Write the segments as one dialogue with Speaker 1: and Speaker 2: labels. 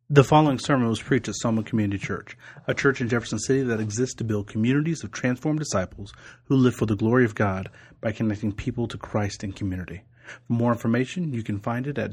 Speaker 1: The following sermon was preached at Soma Community Church, a church in Jefferson City that exists to build communities of transformed disciples who live for the glory of God by connecting people to Christ in community. For more information, you can find it at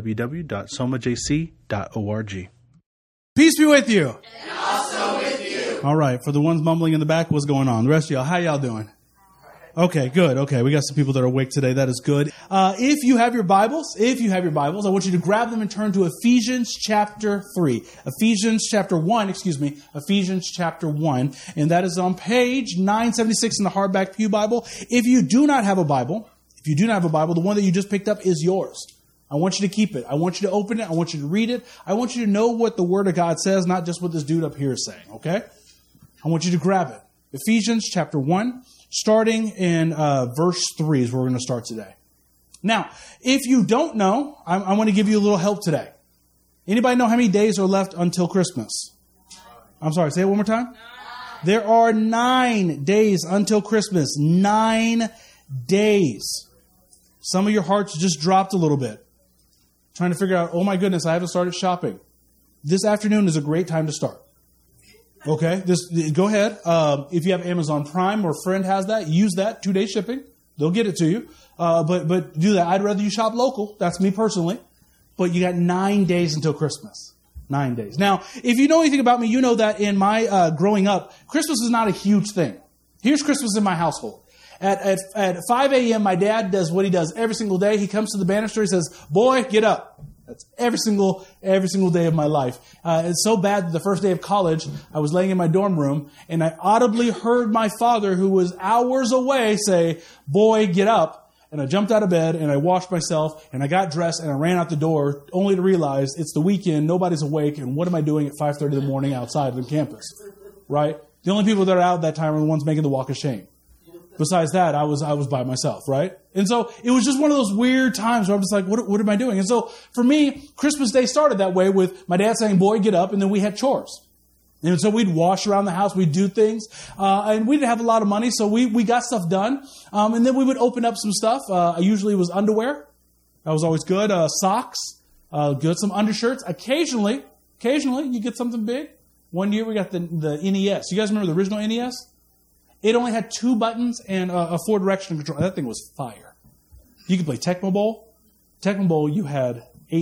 Speaker 1: www.somajc.org.
Speaker 2: Peace be with you.
Speaker 3: And also with you.
Speaker 2: All right, for the ones mumbling in the back, what's going on? The rest of y'all, how y'all doing? Okay, good. Okay, we got some people that are awake today. That is good. If you have your Bibles, I want you to grab them and turn to Ephesians chapter 3. Ephesians chapter 1. Ephesians chapter 1. And that is on page 976 in the hardback Pew Bible. If you do not have a Bible, the one that you just picked up is yours. I want you to keep it. I want you to open it. I want you to read it. I want you to know what the Word of God says, not just what this dude up here is saying, okay? I want you to grab it. Ephesians chapter 1. Starting in verse 3 is where we're going to start today. Now, if you don't know, I want to give you a little help today. Anybody know how many days are left until Christmas? I'm sorry, say it one more time. 9. There are 9 days until Christmas. 9 days. Some of your hearts just dropped a little bit. Trying to figure out, oh my goodness, I haven't started shopping. This afternoon is a great time to start. Okay, go ahead. If you have Amazon Prime or a friend has that, use that. 2-day shipping. They'll get it to you. But do that. I'd rather you shop local. That's me personally. But you got 9 days until Christmas. 9 days. Now, if you know anything about me, you know that in my growing up, Christmas is not a huge thing. Here's Christmas in my household. At 5 a.m., my dad does what he does every single day. He comes to the banister. He says, "Boy, get up." That's every single day of my life. It's so bad that the first day of college, I was laying in my dorm room, and I audibly heard my father, who was hours away, say, "Boy, get up." And I jumped out of bed, and I washed myself, and I got dressed, and I ran out the door, only to realize it's the weekend, nobody's awake, and what am I doing at 5:30 in the morning outside on campus? Right? The only people that are out at that time are the ones making the walk of shame. Besides that, I was by myself, right? And so it was just one of those weird times where I'm just like, what am I doing? And so for me, Christmas Day started that way with my dad saying, "Boy, get up," and then we had chores. And so we'd wash around the house, we'd do things, and we didn't have a lot of money, so we got stuff done. And then we would open up some stuff. Usually it was underwear. That was always good. Socks, good. Some undershirts. Occasionally, you get something big. One year we got the NES. You guys remember the original NES? It only had 2 buttons and a 4-direction control. That thing was fire. You could play Tecmo Bowl. Tecmo Bowl, you had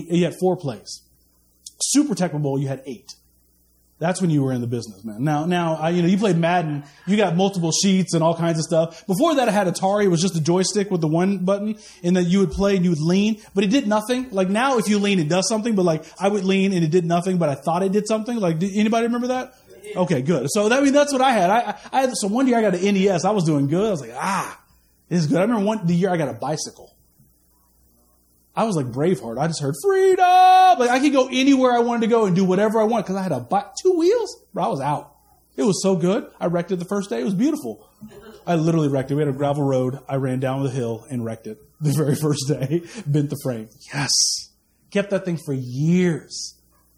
Speaker 2: 4 plays. Super Tecmo Bowl, you had 8. That's when you were in the business, man. Now, you played Madden. You got multiple sheets and all kinds of stuff. Before that, I had Atari. It was just a joystick with the one button, and then you would play and you would lean, but it did nothing. Like now, if you lean, it does something. But like I would lean and it did nothing, but I thought it did something. Like, anybody remember that? Okay, good. So that's what I had. So one year I got an NES. I was doing good. I was like, this is good. I remember the year I got a bicycle. I was like Braveheart. I just heard freedom. Like I could go anywhere I wanted to go and do whatever I wanted because I had 2 wheels. Bro, I was out. It was so good. I wrecked it the first day. It was beautiful. I literally wrecked it. We had a gravel road. I ran down the hill and wrecked it the very first day. Bent the frame. Yes. Kept that thing for years.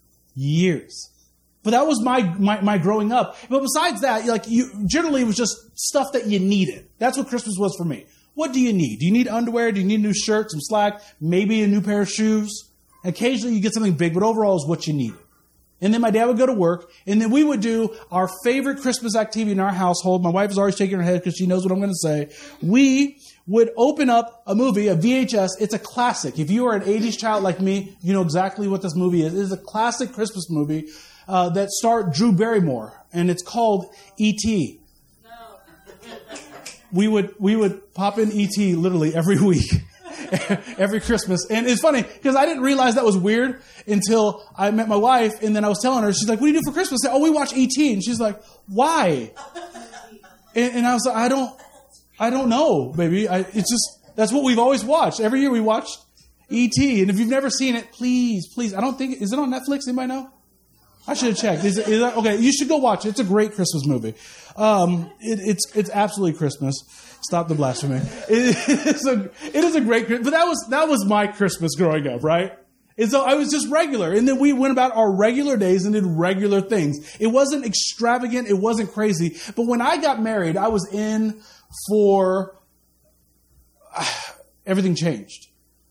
Speaker 2: But that was my growing up. But besides that, generally it was just stuff that you needed. That's what Christmas was for me. What do you need? Do you need underwear? Do you need a new shirt, some slack, maybe a new pair of shoes? Occasionally you get something big, but overall is what you needed. And then my dad would go to work, and then we would do our favorite Christmas activity in our household. My wife is always shaking her head because she knows what I'm going to say. We would open up a movie, a VHS. It's a classic. If you are an 80s child like me, you know exactly what this movie is. It is a classic Christmas movie that starred Drew Barrymore, and it's called E.T. No. We would pop in E.T. literally every week, every Christmas. And it's funny because I didn't realize that was weird until I met my wife, and then I was telling her, she's like, "What do you do for Christmas?" I said, "Oh, we watch E.T." And she's like, "Why?" And I was like, I don't know, baby. It's just, that's what we've always watched. Every year we watched E.T. And if you've never seen it, please, is it on Netflix? Anybody know? I should have checked. Is that okay? You should go watch it. It's a great Christmas movie. It's absolutely Christmas. Stop the blasphemy. It is a great. But that was my Christmas growing up, right? And so I was just regular. And then we went about our regular days and did regular things. It wasn't extravagant. It wasn't crazy. But when I got married, I was in for everything changed.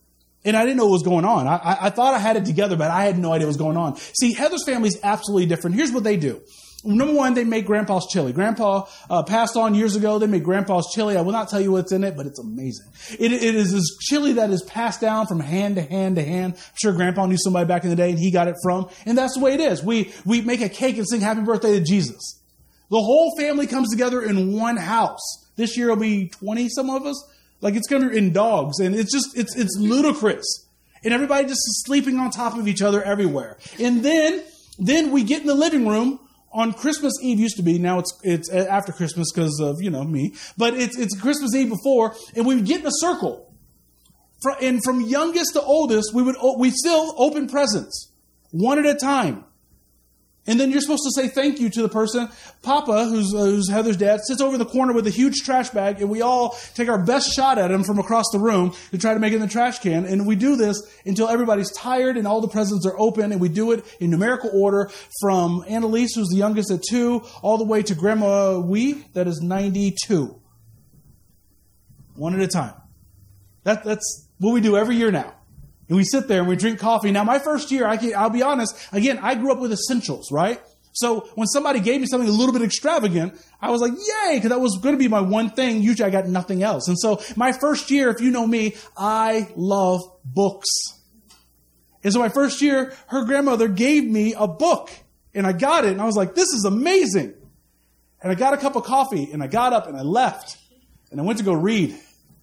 Speaker 2: And I didn't know what was going on. I thought I had it together, but I had no idea what was going on. See, Heather's family is absolutely different. Here's what they do. Number one, they make Grandpa's chili. Grandpa passed on years ago. They made Grandpa's chili. I will not tell you what's in it, but it's amazing. It is this chili that is passed down from hand to hand to hand. I'm sure Grandpa knew somebody back in the day and he got it from. And that's the way it is. We make a cake and sing happy birthday to Jesus. The whole family comes together in one house. This year it'll be 20 some of us. Like it's going to be in dogs. And it's ludicrous. And everybody just is sleeping on top of each other everywhere. And then we get in the living room. On Christmas Eve used to be, now it's after Christmas because of, me. But it's Christmas Eve before, and we would get in a circle. And from youngest to oldest, we still open presents, one at a time. And then you're supposed to say thank you to the person. Papa, who's Heather's dad, sits over in the corner with a huge trash bag, and we all take our best shot at him from across the room to try to make it in the trash can. And we do this until everybody's tired and all the presents are open, and we do it in numerical order from Annalise, who's the youngest at 2, all the way to Grandma that is 92. One at a time. That's what we do every year now. And we sit there and we drink coffee. Now, my first year, I'll be honest, again, I grew up with essentials, right? So when somebody gave me something a little bit extravagant, I was like, yay, because that was going to be my one thing. Usually I got nothing else. And so my first year, if you know me, I love books. And so my first year, her grandmother gave me a book. And I got it, and I was like, this is amazing. And I got a cup of coffee, and I got up, and I left. And I went to go read.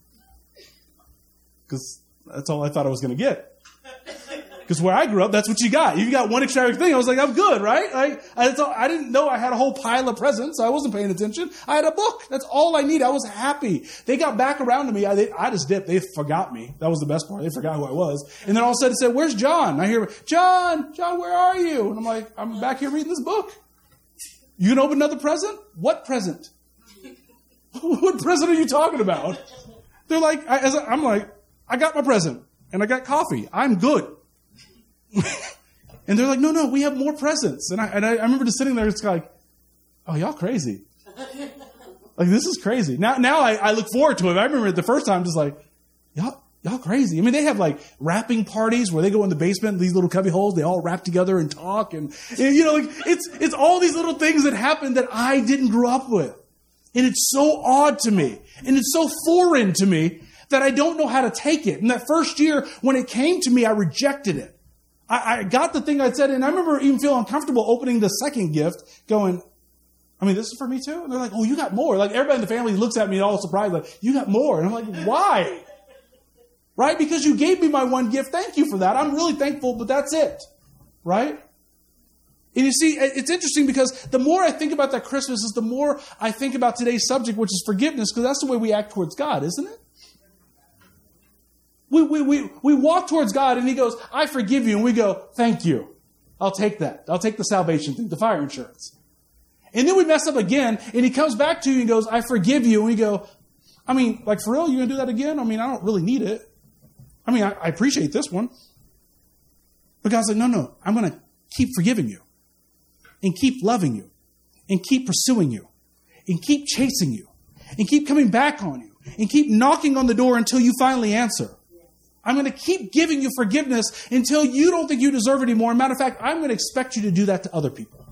Speaker 2: Because that's all I thought I was going to get. Because where I grew up, that's what you got. You got one extravagant thing. I was like, I'm good, right? I didn't know I had a whole pile of presents. I wasn't paying attention. I had a book. That's all I needed. I was happy. They got back around to me. I just dipped. They forgot me. That was the best part. They forgot who I was. And then all of a sudden it said, where's John? And I hear, John, where are you? And I'm like, I'm back here reading this book. You can open another present? What present? What present are you talking about? They're like, I'm like, I got my present, and I got coffee. I'm good. And they're like, no, we have more presents. And I remember just sitting there, it's like, oh, y'all crazy. Like, this is crazy. Now I look forward to it. I remember it the first time, just like, y'all crazy. I mean, they have like wrapping parties where they go in the basement, these little cubby holes, they all wrap together and talk. And like it's all these little things that happen that I didn't grow up with. And it's so odd to me. And it's so foreign to me that I don't know how to take it. And that first year, when it came to me, I rejected it. I got the thing I said, and I remember even feeling uncomfortable opening the second gift, going, I mean, this is for me too? And they're like, oh, you got more. Like, everybody in the family looks at me all surprised, like, you got more. And I'm like, why? Right? Because you gave me my one gift. Thank you for that. I'm really thankful, but that's it. Right? And you see, it's interesting because the more I think about that Christmas is the more I think about today's subject, which is forgiveness, because that's the way we act towards God, isn't it? We walk towards God and He goes, I forgive you. And we go, thank you. I'll take that. I'll take the salvation thing, the fire insurance. And then we mess up again and He comes back to you and goes, I forgive you. And we go, I mean, like for real, you're going to do that again? I mean, I don't really need it. I mean, I appreciate this one. But God's like, no, I'm going to keep forgiving you and keep loving you and keep pursuing you and keep chasing you and keep coming back on you and keep knocking on the door until you finally answer. I'm going to keep giving you forgiveness until you don't think you deserve it anymore. Matter of fact, I'm going to expect you to do that to other people.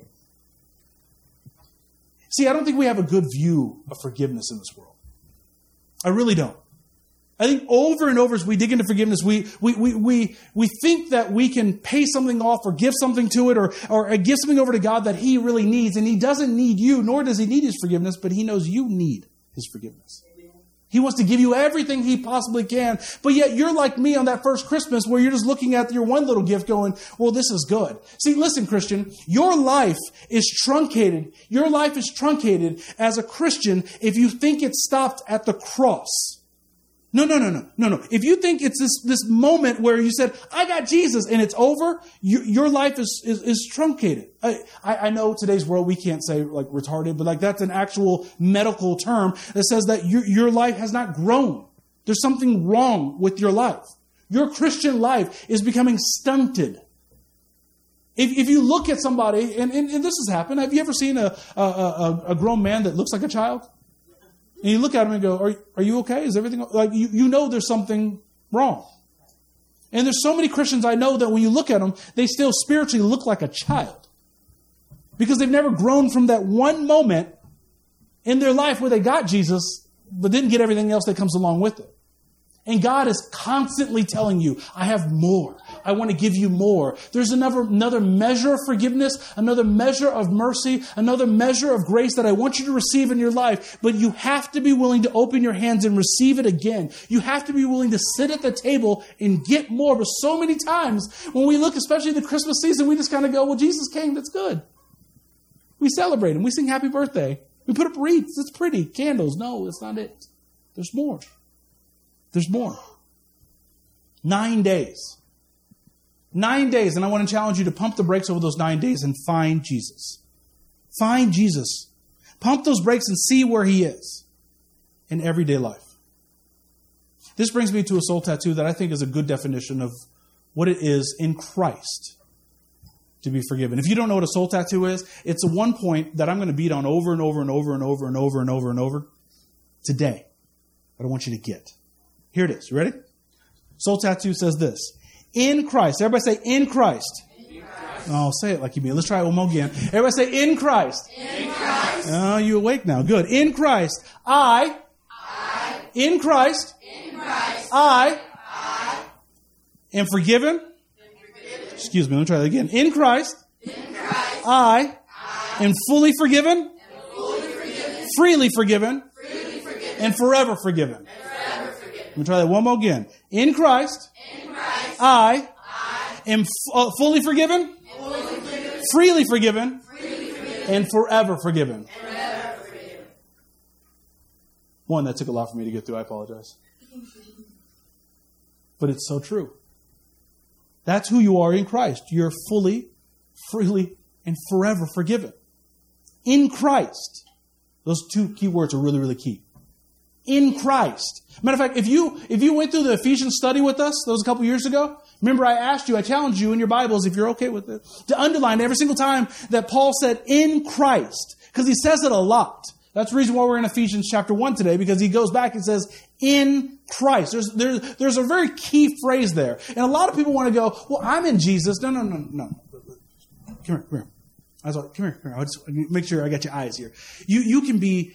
Speaker 2: See, I don't think we have a good view of forgiveness in this world. I really don't. I think over and over as we dig into forgiveness, we think that we can pay something off or give something to it or give something over to God that He really needs. And He doesn't need you, nor does He need His forgiveness, but He knows you need His forgiveness. He wants to give you everything He possibly can. But yet you're like me on that first Christmas where you're just looking at your one little gift going, well, this is good. See, listen, Christian, your life is truncated. Your life is truncated as a Christian if you think it stopped at the cross. No. If you think it's this moment where you said, I got Jesus and it's over, your life is truncated. I know today's world we can't say like retarded, but like that's an actual medical term that says that your life has not grown. There's something wrong with your life. Your Christian life is becoming stunted. If you look at somebody, and this has happened, have you ever seen a grown man that looks like a child? And you look at him and go, are you okay? Is everything like you know there's something wrong? And there's so many Christians I know that when you look at them, they still spiritually look like a child. Because they've never grown from that one moment in their life where they got Jesus, but didn't get everything else that comes along with it. And God is constantly telling you, I have more. I want to give you more. There's another measure of forgiveness, another measure of mercy, another measure of grace that I want you to receive in your life. But you have to be willing to open your hands and receive it again. You have to be willing to sit at the table and get more. But so many times when we look, especially the Christmas season, we just kind of go, well, Jesus came. That's good. We celebrate him. We sing happy birthday. We put up wreaths. It's pretty. Candles. No, that's not it. There's more. There's more. 9 days. 9 days. And I want to challenge you to pump the brakes over those 9 days and find Jesus. Find Jesus. Pump those brakes and see where he is in everyday life. This brings me to a soul tattoo that I think is a good definition of what it is in Christ to be forgiven. If you don't know what a soul tattoo is, it's a one point that I'm going to beat on over and over and over and over and over and over and over today. But I want you to get. Here it is. You ready? Soul tattoo says this. In Christ. Everybody say, in Christ.
Speaker 3: In Christ.
Speaker 2: Oh, say it like you mean. Let's try it one more again. Everybody say, in Christ.
Speaker 3: In Christ.
Speaker 2: Oh, you awake now. Good. In Christ. I. In Christ.
Speaker 3: In Christ.
Speaker 2: I. Am forgiven. Excuse me. Let me try that again. In Christ.
Speaker 3: In Christ.
Speaker 2: I. Am fully forgiven. Freely forgiven. And forever forgiven. Let me try that one more again. In Christ, I am fully forgiven, freely forgiven, and forever forgiven. One, that took a lot for me to get through. I apologize. But it's so true. That's who you are in Christ. You're fully, freely, and forever forgiven. In Christ. Those two key words are really, really key. In Christ. Matter of fact, if you went through the Ephesians study with us, that was a couple years ago, remember I challenged you in your Bibles, if you're okay with it, to underline every single time that Paul said in Christ. Because he says it a lot. That's the reason why we're in Ephesians chapter 1 today, because he goes back and says, in Christ. There's a very key phrase there. And a lot of people want to go, well, I'm in Jesus. No. Come here. Come here. I'll just make sure I got your eyes here. You can be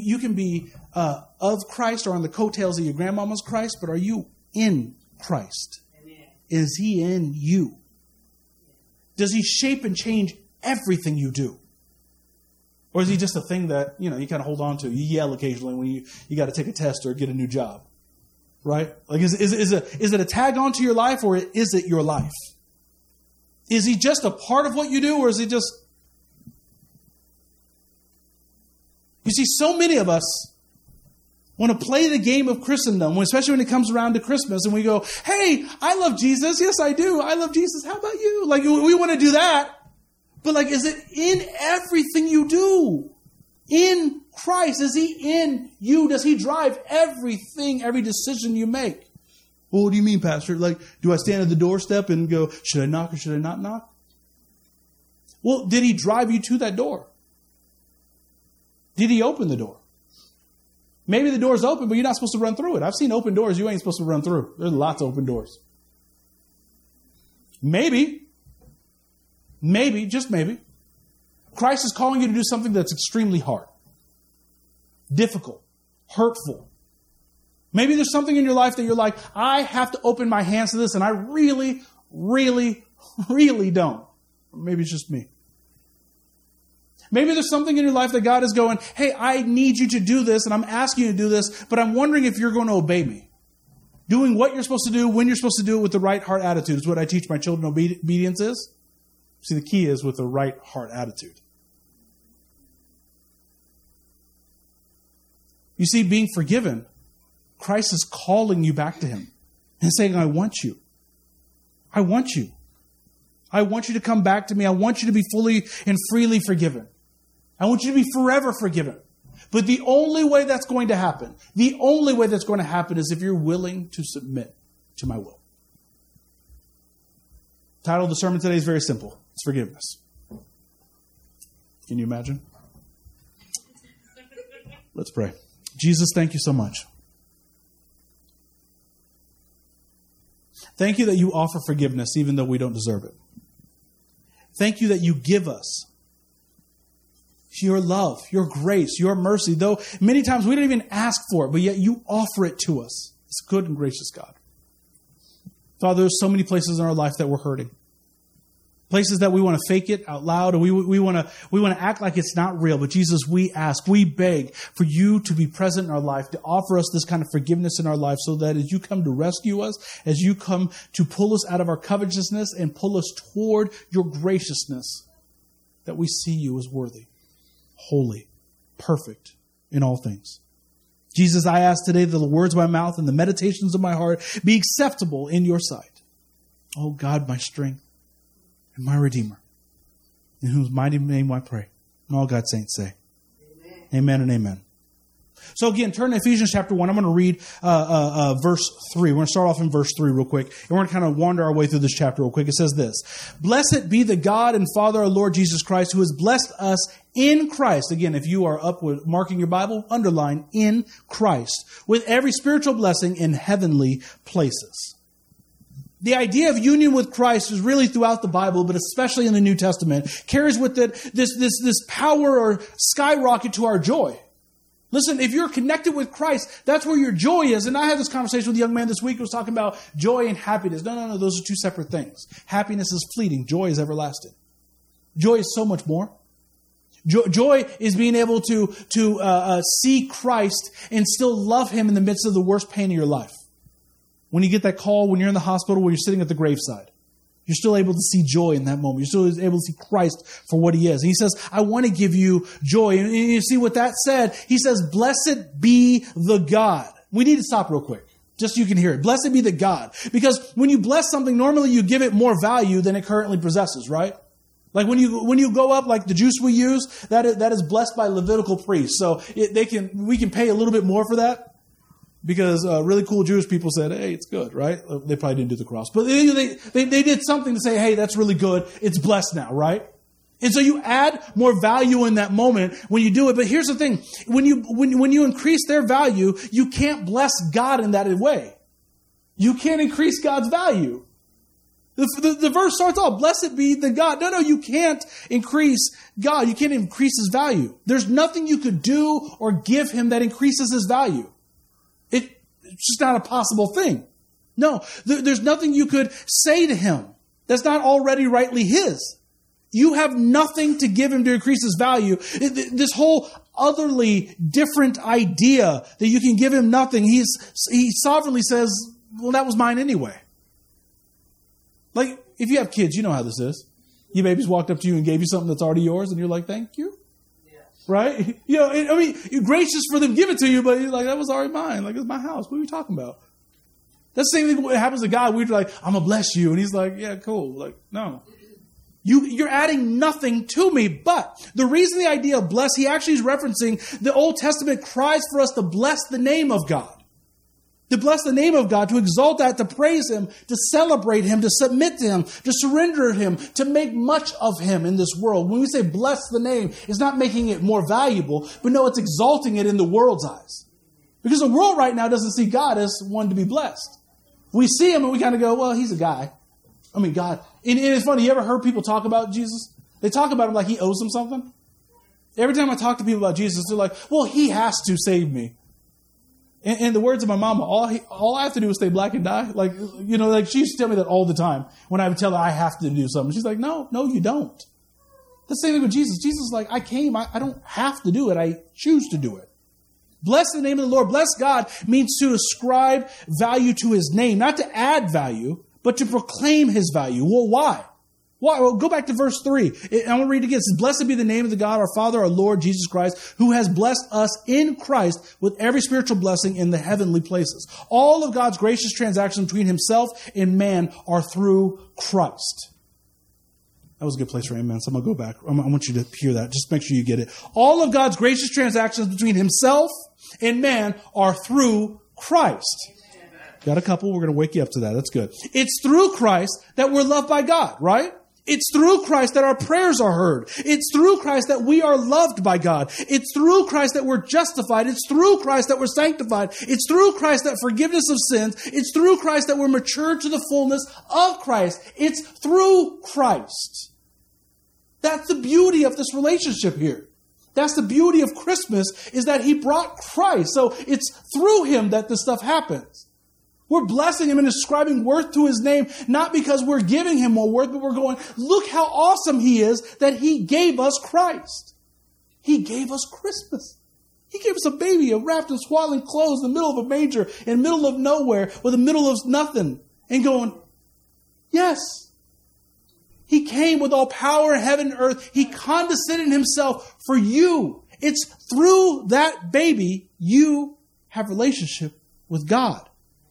Speaker 2: of Christ or on the coattails of your grandmama's Christ, but are you in Christ? Amen. Is he in you? Does he shape and change everything you do? Or is he just a thing that, you kind of hold on to? You yell occasionally when you got to take a test or get a new job. Right? Like, is it a tag onto your life, or is it your life? Is he just a part of what you do, or is he just... You see, so many of us want to play the game of Christendom, especially when it comes around to Christmas, and we go, hey, I love Jesus. Yes, I do. I love Jesus. How about you? Like, we want to do that. But like, is it in everything you do? In Christ, is he in you? Does he drive everything, every decision you make? Well, what do you mean, Pastor? Like, do I stand at the doorstep and go, should I knock or should I not knock? Well, did he drive you to that door? Did he open the door? Maybe the door's open, but you're not supposed to run through it. I've seen open doors you ain't supposed to run through. There's lots of open doors. Maybe, just maybe, Christ is calling you to do something that's extremely hard, difficult, hurtful. Maybe there's something in your life that you're like, I have to open my hands to this, and I really, really, really don't. Or maybe it's just me. Maybe there's something in your life that God is going, hey, I need you to do this, and I'm asking you to do this, but I'm wondering if you're going to obey me. Doing what you're supposed to do, when you're supposed to do it with the right heart attitude is what I teach my children obedience is. See, the key is with the right heart attitude. You see, being forgiven, Christ is calling you back to him and saying, I want you. I want you. I want you to come back to me. I want you to be fully and freely forgiven. I want you to be forever forgiven. But the only way that's going to happen, is if you're willing to submit to my will. The title of the sermon today is very simple. It's forgiveness. Can you imagine? Let's pray. Jesus, thank you so much. Thank you that you offer forgiveness even though we don't deserve it. Thank you that you give us your love, your grace, your mercy, though many times we don't even ask for it, but yet you offer it to us. It's good and gracious God. Father, there's so many places in our life that we're hurting. Places that we want to fake it out loud, and we want to act like it's not real. But Jesus, we ask, we beg for you to be present in our life, to offer us this kind of forgiveness in our life, so that as you come to rescue us, as you come to pull us out of our covetousness and pull us toward your graciousness, that we see you as worthy, holy, perfect in all things. Jesus, I ask today that the words of my mouth and the meditations of my heart be acceptable in your sight. Oh God, my strength and my Redeemer, in whose mighty name I pray. And all God's saints say, amen and amen. So again, turn to Ephesians chapter 1. I'm going to read verse 3. We're going to start off in verse 3 real quick. And we're going to kind of wander our way through this chapter real quick. It says this: Blessed be the God and Father, our Lord Jesus Christ, who has blessed us in Christ. Again, if you are up with marking your Bible, underline in Christ, with every spiritual blessing in heavenly places. The idea of union with Christ is really throughout the Bible, but especially in the New Testament, carries with it this power or skyrocket to our joy. Listen, if you're connected with Christ, that's where your joy is. And I had this conversation with a young man this week who was talking about joy and happiness. No, those are two separate things. Happiness is fleeting. Joy is everlasting. Joy is so much more. Joy is being able to see Christ and still love him in the midst of the worst pain of your life. When you get that call, when you're in the hospital, when you're sitting at the graveside, you're still able to see joy in that moment. You're still able to see Christ for what he is. And he says, I want to give you joy. And you see what that said? He says, blessed be the God. We need to stop real quick, just so you can hear it. Blessed be the God. Because when you bless something, normally you give it more value than it currently possesses, right? Like when you go up, like the juice we use, that is blessed by Levitical priests. So we can pay a little bit more for that. Because really cool Jewish people said, hey, it's good, right? They probably didn't do the cross. But they did something to say, hey, that's really good. It's blessed now, right? And so you add more value in that moment when you do it. But here's the thing. When you increase their value, you can't bless God in that way. You can't increase God's value. The verse starts off, blessed be the God. No, you can't increase God. You can't increase his value. There's nothing you could do or give him that increases his value. It's just not a possible thing. No, there's nothing you could say to him that's not already rightly his. You have nothing to give him to increase his value. This whole otherly different idea that you can give him nothing, he sovereignly says, well, that was mine anyway. Like, if you have kids, you know how this is. Your baby's walked up to you and gave you something that's already yours, and you're like, thank you. Right? You know, I mean, you're gracious for them to give it to you, but you're like, that was already mine. Like, it's my house. What are we talking about? That's the same thing that happens to God. We're like, I'm going to bless you. And he's like, yeah, cool. Like, no. You're adding nothing to me. But the reason the idea of bless, he actually is referencing the Old Testament cries for us to bless the name of God. To bless the name of God, to exalt that, to praise him, to celebrate him, to submit to him, to surrender to him, to make much of him in this world. When we say bless the name, it's not making it more valuable, but no, it's exalting it in the world's eyes. Because the world right now doesn't see God as one to be blessed. We see him and we kind of go, well, he's a guy. I mean, God. And it's funny, you ever heard people talk about Jesus? They talk about him like he owes them something. Every time I talk to people about Jesus, they're like, well, he has to save me. In the words of my mama, all I have to do is stay black and die. Like, you know, like she used to tell me that all the time when I would tell her I have to do something. She's like, no, you don't. The same thing with Jesus. Jesus is like, I came. I don't have to do it. I choose to do it. Bless the name of the Lord. Bless God means to ascribe value to his name, not to add value, but to proclaim his value. Well, why? Why? Well, go back to verse 3. I'm going to read it again. It says, blessed be the name of the God, our Father, our Lord, Jesus Christ, who has blessed us in Christ with every spiritual blessing in the heavenly places. All of God's gracious transactions between himself and man are through Christ. That was a good place for amen. So I'm going to go back. I want you to hear that. Just make sure you get it. All of God's gracious transactions between himself and man are through Christ. Got a couple. We're going to wake you up to that. That's good. It's through Christ that we're loved by God, right? It's through Christ that our prayers are heard. It's through Christ that we are loved by God. It's through Christ that we're justified. It's through Christ that we're sanctified. It's through Christ that forgiveness of sins. It's through Christ that we're matured to the fullness of Christ. It's through Christ. That's the beauty of this relationship here. That's the beauty of Christmas, is that he brought Christ. So it's through him that this stuff happens. We're blessing him and ascribing worth to his name, not because we're giving him more worth, but we're going, look how awesome he is that he gave us Christ. He gave us Christmas. He gave us a baby wrapped in swaddling clothes in the middle of a manger, in the middle of nowhere, with the middle of nothing, and going, yes. He came with all power in heaven and earth. He condescended himself for you. It's through that baby you have relationship with God.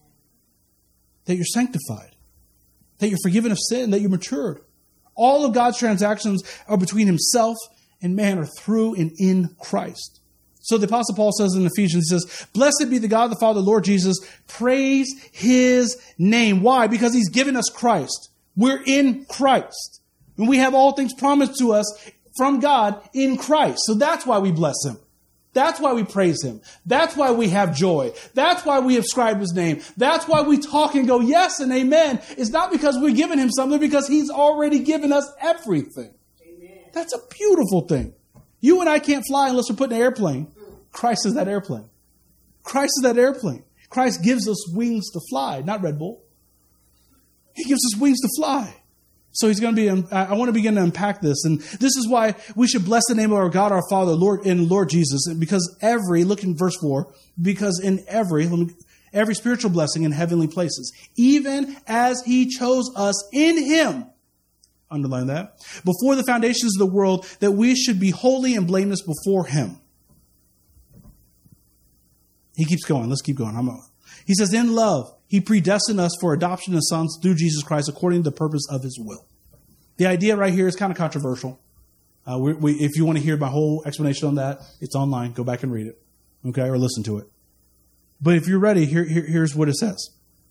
Speaker 2: That you're sanctified, that you're forgiven of sin, that you're matured. All of God's transactions are between himself and man, are through and in Christ. So the Apostle Paul says in Ephesians, he says, blessed be the God, the Father, Lord Jesus, praise his name. Why? Because he's given us Christ. We're in Christ. And we have all things promised to us from God in Christ. So that's why we bless him. That's why we praise him. That's why we have joy. That's why we ascribe his name. That's why we talk and go yes and amen. It's not because we're giving him something, because he's already given us everything. Amen. That's a beautiful thing. You and I can't fly unless we're put in an airplane. Christ is that airplane. Christ is that airplane. Christ gives us wings to fly, not Red Bull. He gives us wings to fly. So he's going to be, I want to begin to unpack this. And this is why we should bless the name of our God, our Father, Lord, and Lord Jesus. Because look in verse 4, because in every spiritual blessing in heavenly places, even as he chose us in him, underline that, before the foundations of the world, that we should be holy and blameless before him. He keeps going. Let's keep going. He says, in love, he predestined us for adoption as sons through Jesus Christ according to the purpose of his will. The idea right here is kind of controversial. If you want to hear my whole explanation on that, it's online. Go back and read it, okay, or listen to it. But if you're ready, here's what it says.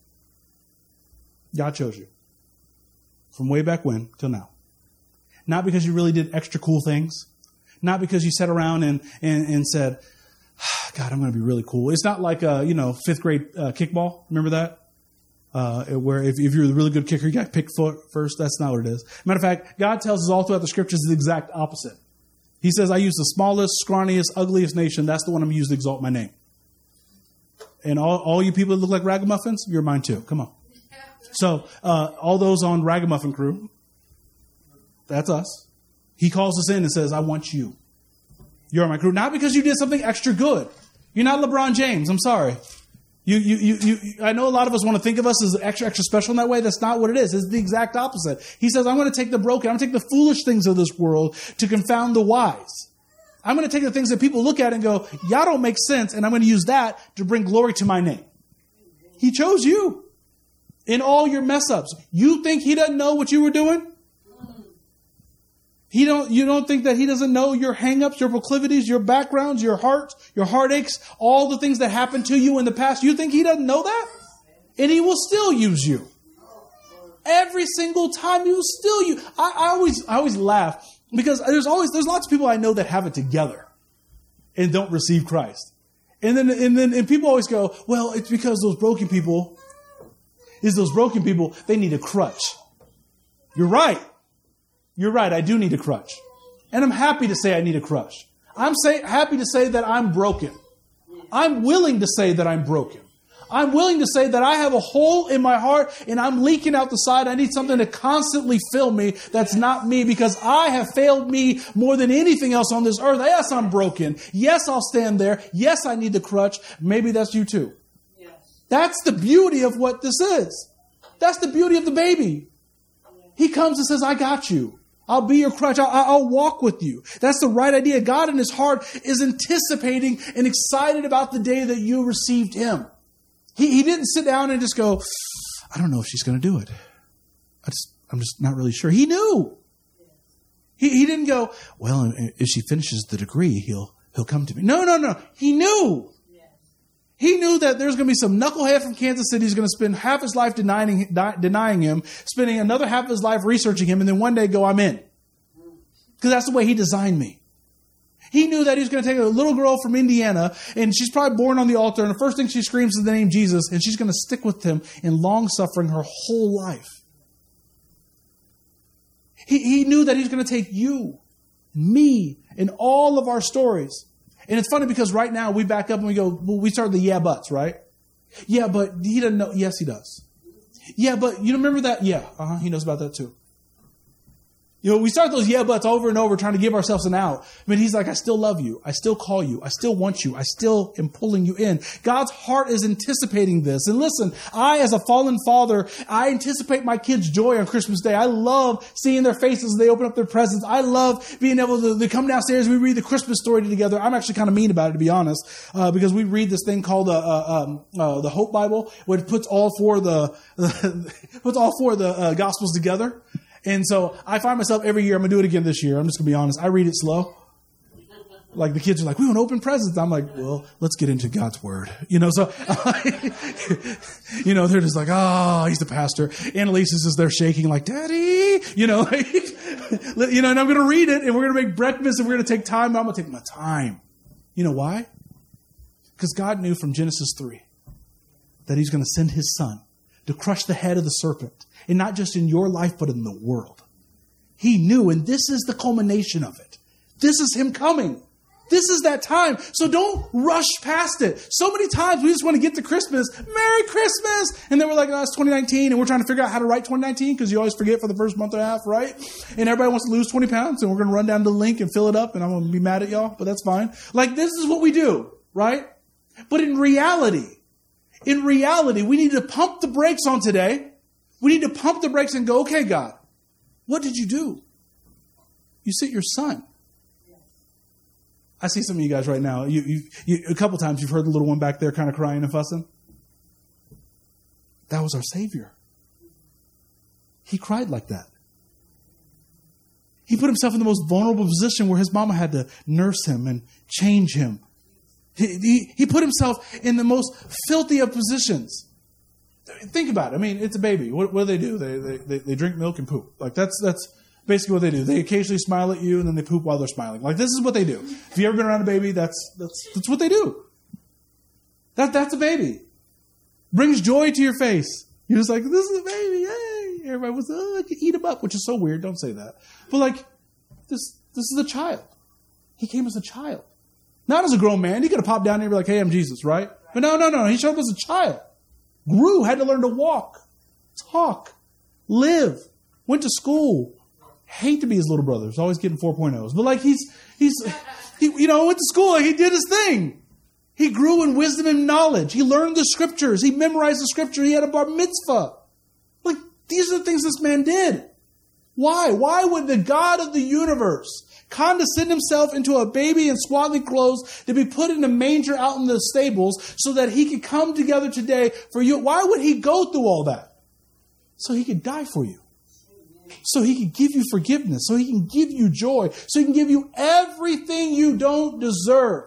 Speaker 2: God chose you from way back when till now. Not because you really did extra cool things. Not because you sat around and said, God, I'm going to be really cool. It's not like, fifth grade kickball. Remember that? Where if you're a really good kicker, you got to pick first. That's not what it is. Matter of fact, God tells us all throughout the scriptures the exact opposite. He says, I use the smallest, scrawniest, ugliest nation. That's the one I'm going to use to exalt my name. And all you people that look like ragamuffins, you're mine too. Come on. So all those on Ragamuffin Crew, that's us. He calls us in and says, I want you. You're my crew. Not because you did something extra good. You're not LeBron James. I'm sorry. I know a lot of us want to think of us as extra special in that way. That's not what it is. It's the exact opposite. He says, I'm going to take the broken. I'm going to take the foolish things of this world to confound the wise. I'm going to take the things that people look at and go, y'all don't make sense. And I'm going to use that to bring glory to my name. He chose you in all your mess ups. You think he doesn't know what you were doing? You don't think that he doesn't know your hang-ups, your proclivities, your backgrounds, your hearts, your heartaches, all the things that happened to you in the past? You think he doesn't know that? And he will still use you. Every single time he will still use. I always laugh because there's lots of people I know that have it together and don't receive Christ. And then people always go, well, it's because those broken people, they need a crutch. You're right. You're right. I do need a crutch. And I'm happy to say I need a crutch. I'm happy to say that I'm broken. I'm willing to say that I'm broken. I'm willing to say that I have a hole in my heart and I'm leaking out the side. I need something to constantly fill me that's not me, because I have failed me more than anything else on this earth. Yes, I'm broken. Yes, I'll stand there. Yes, I need the crutch. Maybe that's you too. Yes. That's the beauty of what this is. That's the beauty of the baby. He comes and says, I got you. I'll be your crutch. I'll walk with you. That's the right idea. God in his heart is anticipating and excited about the day that you received him. He didn't sit down and just go, I don't know if she's going to do it. I'm just not really sure. He knew. He didn't go, well, if she finishes the degree, he'll come to me. No. He knew. He knew that there's going to be some knucklehead from Kansas City who's going to spend half his life denying him, spending another half of his life researching him, and then one day go, I'm in. Because that's the way he designed me. He knew that he was going to take a little girl from Indiana, and she's probably born on the altar, and the first thing she screams is the name Jesus, and she's going to stick with him in long-suffering her whole life. He knew that he's going to take you, me, and all of our stories. And it's funny because right now we back up and we go, well, we start the yeah buts, right? Yeah, but he doesn't know. Yes, he does. Yeah, but you remember that? Yeah, he knows about that too. You know, we start those yeah buts over and over trying to give ourselves an out. But he's like, I still love you. I still call you. I still want you. I still am pulling you in. God's heart is anticipating this. And listen, I, as a fallen father, I anticipate my kids' joy on Christmas Day. I love seeing their faces as they open up their presents. I love being able to come downstairs. We read the Christmas story together. I'm actually kind of mean about it, to be honest, because we read this thing called the Hope Bible, where it puts all four of the Gospels together. And so I find myself every year, I'm going to do it again this year. I'm just going to be honest. I read it slow. Like the kids are like, we want to open presents. I'm like, well, let's get into God's word. You know, so, you know, they're just like, oh, he's the pastor. Annalise is just there shaking like, Daddy, you know, you know, and I'm going to read it and we're going to make breakfast and we're going to take time. I'm going to take my time. You know why? Because God knew from Genesis 3 that he's going to send his son to crush the head of the serpent. And not just in your life, but in the world. He knew, and this is the culmination of it. This is him coming. This is that time. So don't rush past it. So many times we just want to get to Christmas. Merry Christmas! And then we're like, oh, it's 2019, and we're trying to figure out how to write 2019, because you always forget for the first month and a half, right? And everybody wants to lose 20 pounds, and we're going to run down to the link and fill it up, and I'm going to be mad at y'all, but that's fine. Like, this is what we do, right? But in reality, we need to pump the brakes on today. We need to pump the brakes and go, okay, God, what did you do? You sent your son. I see some of you guys right now. You a couple times you've heard the little one back there kind of crying and fussing. That was our Savior. He cried like that. He put himself in the most vulnerable position where his mama had to nurse him and change him. He put himself in the most filthy of positions. Think about it. I mean, it's a baby. What do they do? They drink milk and poop. Like that's basically what they do. They occasionally smile at you and then they poop while they're smiling. Like this is what they do. If you ever been around a baby, that's what they do. That's a baby. Brings joy to your face. You're just like, this is a baby. Yay! Everybody was, I can eat him up, which is so weird. Don't say that. But like, this is a child. He came as a child, not as a grown man. He could have popped down there and be like, hey, I'm Jesus, right? But no. He showed up as a child. Grew, had to learn to walk, talk, live, went to school. Hate to be his little brother. He's always getting 4.0s. But like he went to school. He did his thing. He grew in wisdom and knowledge. He learned the scriptures. He memorized the scripture. He had a bar mitzvah. Like these are the things this man did. Why? Why would the God of the universe condescend himself into a baby in swaddling clothes to be put in a manger out in the stables so that he could come together today for you? Why would he go through all that? So he could die for you. So he can give you forgiveness. So he can give you joy. So he can give you everything you don't deserve.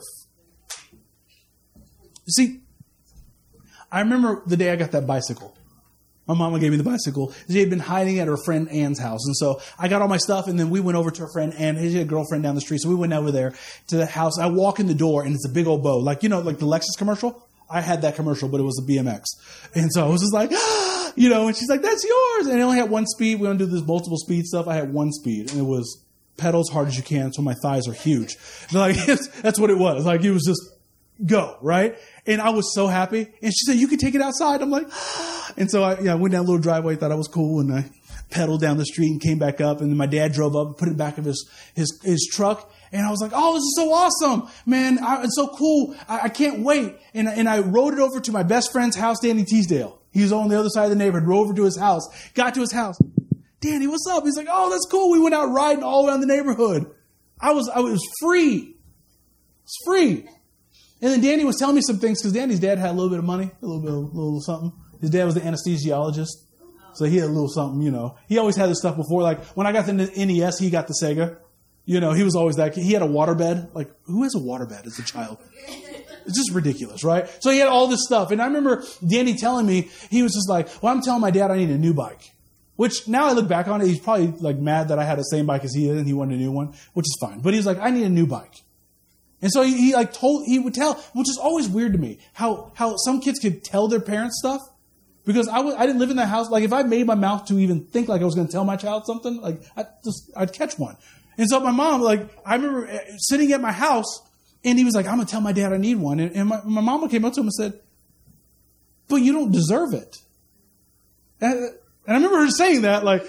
Speaker 2: You see, I remember the day I got that bicycle. My mama gave me the bicycle. She had been hiding at her friend Ann's house. And so I got all my stuff, and then we went over to her friend Ann. She had a girlfriend down the street. So we went over there to the house. I walk in the door, and it's a big old bow. Like, you know, like the Lexus commercial? I had that commercial, but it was a BMX. And so I was just like, you know, and she's like, that's yours. And I only had one speed. We don't do this multiple speed stuff. I had one speed, and it was pedal as hard as you can, so my thighs are huge. Like, that's what it was. Like, it was just go, right? And I was so happy. And she said, you can take it outside. I'm like, and so I went down a little driveway, thought I was cool, and I pedaled down the street and came back up. And then my dad drove up and put it in the back of his truck. And I was like, oh, this is so awesome, man. It's so cool. I can't wait. And I rode it over to my best friend's house, Danny Teasdale. He was on the other side of the neighborhood, rode over to his house, got to his house. Danny, what's up? He's like, oh, that's cool. We went out riding all around the neighborhood. I was free. It's free. And then Danny was telling me some things because Danny's dad had a little bit of money, a little something. His dad was the anesthesiologist. So he had a little something, you know. He always had this stuff before. Like when I got the NES, he got the Sega. You know, he was always that. He had a waterbed. Like, who has a waterbed as a child? It's just ridiculous, right? So he had all this stuff. And I remember Danny telling me, he was just like, well, I'm telling my dad I need a new bike. Which now I look back on it, he's probably like mad that I had the same bike as he did and he wanted a new one, which is fine. But he was like, I need a new bike. And so he would tell, which is always weird to me, how some kids could tell their parents stuff. Because I didn't live in that house. Like if I made my mouth to even think like I was going to tell my child something, like I'd catch one. And so my mom, like I remember sitting at my house and he was like, I'm going to tell my dad I need one. And my mama came up to him and said, but you don't deserve it. And I remember her saying that like,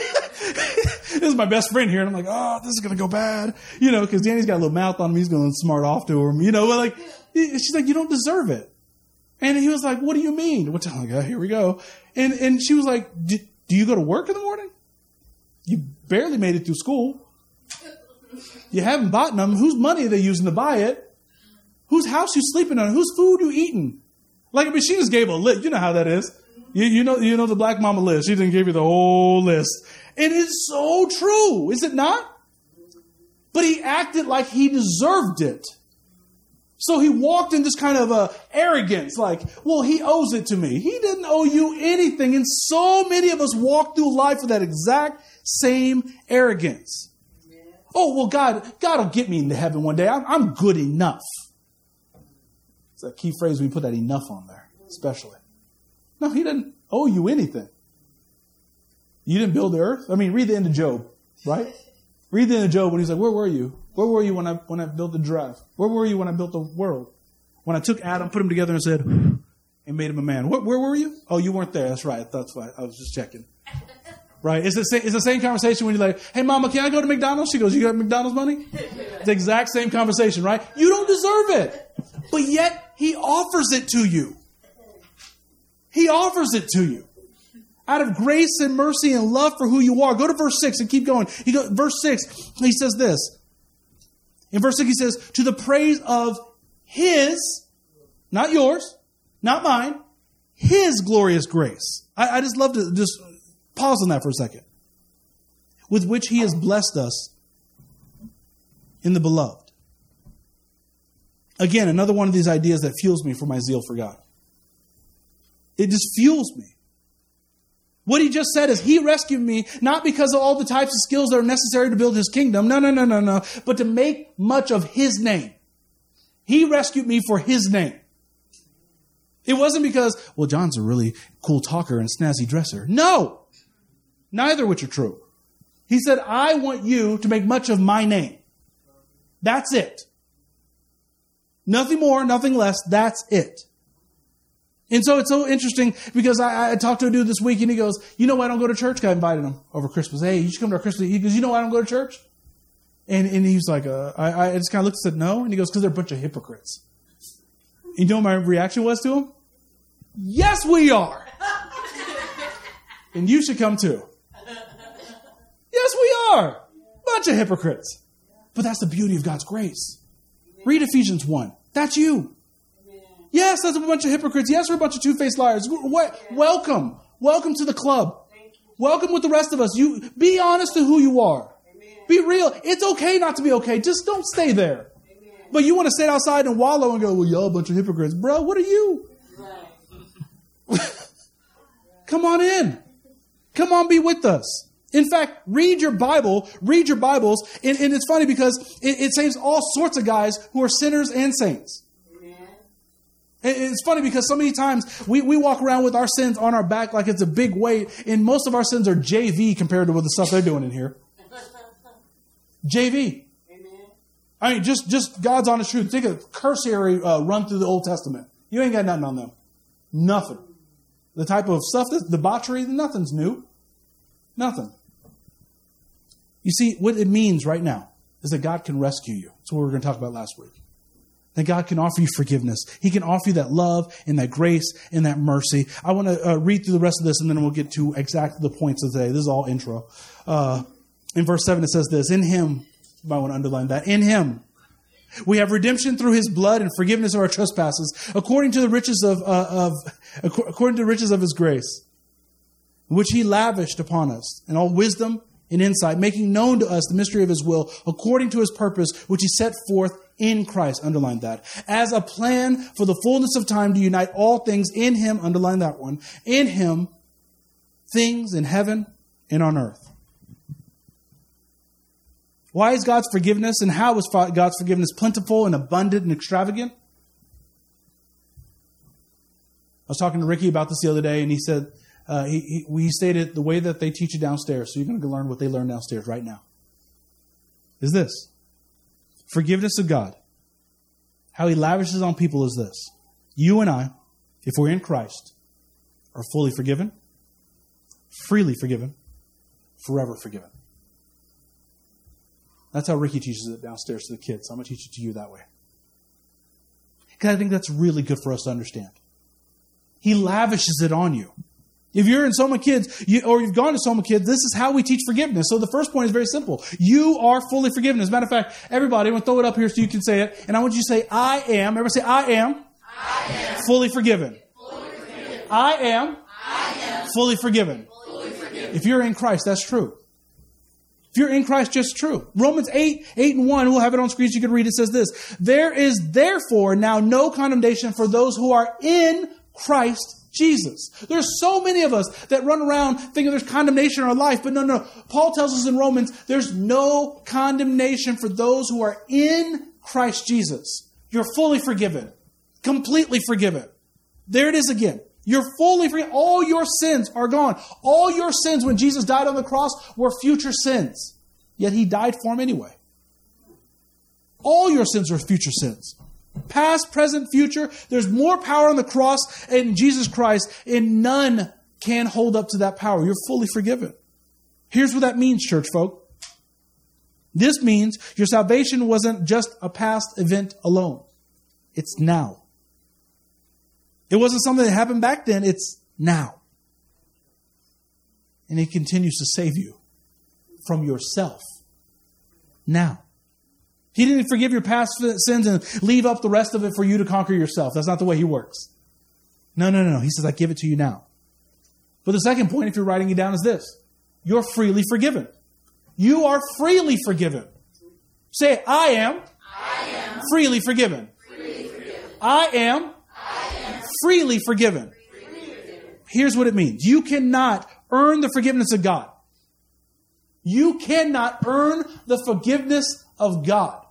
Speaker 2: this is my best friend here. And I'm like, oh, this is going to go bad. You know, because Danny's got a little mouth on him. He's going to smart off to him. You know, but like, she's like, you don't deserve it. And he was like, what do you mean? Which I'm like, oh, here we go. And she was like, do you go to work in the morning? You barely made it through school. You haven't bought them. Whose money are they using to buy it? Whose house you sleeping on? Whose food you eating? Like, I mean, she just gave a list. You know how that is. You know the black mama list. She didn't give you the whole list. It is so true. Is it not? But he acted like he deserved it. So he walked in this kind of arrogance, like, well, he owes it to me. He didn't owe you anything. And so many of us walk through life with that exact same arrogance. Yeah. Oh, well, God will get me into heaven one day. I'm good enough. It's a key phrase when you put that enough on there, especially. No, he didn't owe you anything. You didn't build the earth. I mean, read the end of Job, right? Read the end of Job when he's like, where were you? Where were you when I built the giraffe? Where were you when I built the world? When I took Adam, put him together and said, and made him a man. Where were you? Oh, you weren't there. That's right. That's why I was just checking. Right? It's the same conversation when you're like, hey, mama, can I go to McDonald's? She goes, you got McDonald's money? It's the exact same conversation, right? You don't deserve it. But yet, he offers it to you. He offers it to you. Out of grace and mercy and love for who you are. Go to verse 6 and keep going. Verse 6, he says this. In verse 6, he says, to the praise of his, not yours, not mine, his glorious grace. I just love to just pause on that for a second. With which he has blessed us in the beloved. Again, another one of these ideas that fuels me for my zeal for God. It just fuels me. What he just said is he rescued me not because of all the types of skills that are necessary to build his kingdom. No. But to make much of his name. He rescued me for his name. It wasn't because, well, John's a really cool talker and snazzy dresser. No. Neither which are true. He said, I want you to make much of my name. That's it. Nothing more, nothing less. That's it. And so it's so interesting because I talked to a dude this week and he goes, you know why I don't go to church? I invited him over Christmas. Hey, you should come to our Christmas. He goes, you know why I don't go to church? And he was like, I just kind of looked and said no. And he goes, because they're a bunch of hypocrites. And you know what my reaction was to him? Yes, we are. And you should come too. Yes, we are. Bunch of hypocrites. But that's the beauty of God's grace. Read Ephesians 1. That's you. Yes, that's a bunch of hypocrites. Yes, we're a bunch of two-faced liars. Welcome. Welcome to the club. Welcome with the rest of us. You be honest to who you are. Be real. It's okay not to be okay. Just don't stay there. But you want to sit outside and wallow and go, well, y'all a bunch of hypocrites. Bro, what are you? Come on in. Come on, be with us. In fact, read your Bible. Read your Bibles. And it's funny because it saves all sorts of guys who are sinners and saints. It's funny because so many times we walk around with our sins on our back like it's a big weight, and most of our sins are JV compared to what the stuff they're doing in here. JV. Amen. I mean, just God's honest truth. Take a cursory run through the Old Testament. You ain't got nothing on them. Nothing. The type of stuff, debauchery, nothing's new. Nothing. You see, what it means right now is that God can rescue you. That's what we were going to talk about last week. That God can offer you forgiveness. He can offer you that love and that grace and that mercy. I want to read through the rest of this and then we'll get to exactly the points of today. This is all intro. In verse 7 it says this, in him, you might want to underline that, in him we have redemption through his blood and forgiveness of our trespasses, according to the riches of his grace, which he lavished upon us in all wisdom and insight, making known to us the mystery of his will according to his purpose, which he set forth in Christ, underline that, as a plan for the fullness of time to unite all things in him, underline that one, in him, things in heaven and on earth. Why is God's forgiveness and how is God's forgiveness plentiful and abundant and extravagant? I was talking to Ricky about this the other day, and he said, we stated the way that they teach you downstairs, so you're going to learn what they learn downstairs right now, is this. Forgiveness of God, how he lavishes on people is this. You and I, if we're in Christ, are fully forgiven, freely forgiven, forever forgiven. That's how Ricky teaches it downstairs to the kids. So I'm going to teach it to you that way. Because I think that's really good for us to understand. He lavishes it on you. If you're in Soma Kids, or you've gone to Soma Kids, this is how we teach forgiveness. So the first point is very simple. You are fully forgiven. As a matter of fact, everybody, I'm going to throw it up here so you can say it. And I want you to say, I am. Everybody say, I am, fully forgiven. I am, fully forgiven. If you're in Christ, that's true. If you're in Christ, just true. Romans 8:8-1, we'll have it on screen so you can read it, says this. There is therefore now no condemnation for those who are in Christ Jesus. There's so many of us that run around thinking there's condemnation in our life, but no. Paul tells us in Romans, there's no condemnation for those who are in Christ Jesus. You're fully forgiven. Completely forgiven. There it is again. You're fully forgiven. All your sins are gone. All your sins when Jesus died on the cross were future sins. Yet he died for them anyway. All your sins are future sins. Past, present, future. There's more power on the cross in Jesus Christ, and none can hold up to that power. You're fully forgiven. Here's what that means, church folk. This means your salvation wasn't just a past event alone. It's now. It wasn't something that happened back then. It's now. And he continues to save you from yourself now. He didn't forgive your past sins and leave up the rest of it for you to conquer yourself. That's not the way he works. No. He says, I give it to you now. But the second point, if you're writing it down, is this. You're freely forgiven. You are freely forgiven. Say, I am freely forgiven. I am freely forgiven. Here's what it means. You cannot earn the forgiveness of God. You cannot earn the forgiveness of God.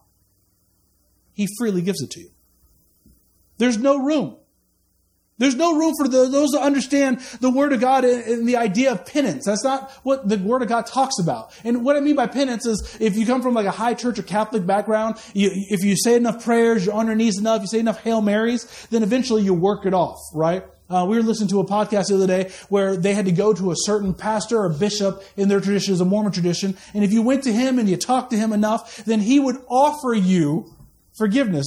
Speaker 2: He freely gives it to you. There's no room. There's no room for those that understand the Word of God and the idea of penance. That's not what the Word of God talks about. And what I mean by penance is if you come from like a high church or Catholic background, if you say enough prayers, you're on your knees enough, you say enough Hail Marys, then eventually you work it off, right? We were listening to a podcast the other day where they had to go to a certain pastor or bishop in their tradition, as a Mormon tradition, and if you went to him and you talked to him enough, then he would offer you forgiveness.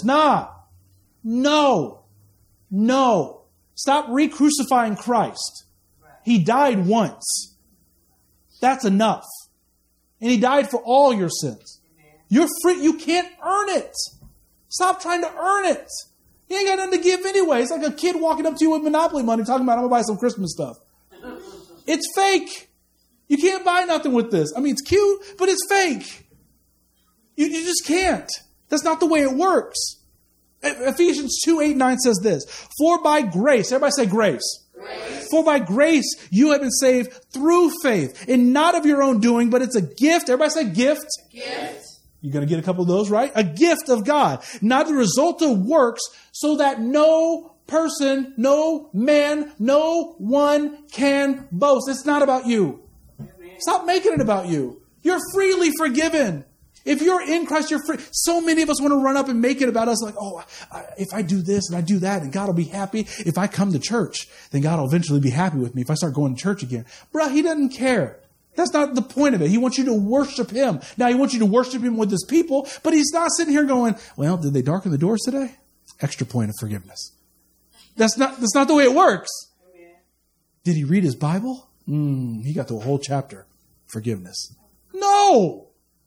Speaker 2: No. Stop re-crucifying Christ. He died once. That's enough. And he died for all your sins. You're free. You can't earn it. Stop trying to earn it. You ain't got nothing to give anyway. It's like a kid walking up to you with Monopoly money talking about, I'm going to buy some Christmas stuff. It's fake. You can't buy nothing with this. I mean, it's cute, but it's fake. You just can't. That's not the way it works. Ephesians 2:8-9 says this. For by grace, everybody say grace. For by grace you have been saved through faith, and not of your own doing, but it's a gift. Everybody say gift. You're going to get a couple of those, right? A gift of God, not the result of works, so that no person, no man, no one can boast. It's not about you. Stop making it about you. You're freely forgiven. If you're in Christ, you're free. So many of us want to run up and make it about us like, if I do this and I do that, then God will be happy. If I come to church, then God will eventually be happy with me if I start going to church again. Bruh, he doesn't care. That's not the point of it. He wants you to worship him. Now, he wants you to worship him with his people, but he's not sitting here going, well, did they darken the doors today? Extra point of forgiveness. That's not the way it works. Did he read his Bible? He got through a whole chapter. Forgiveness. No,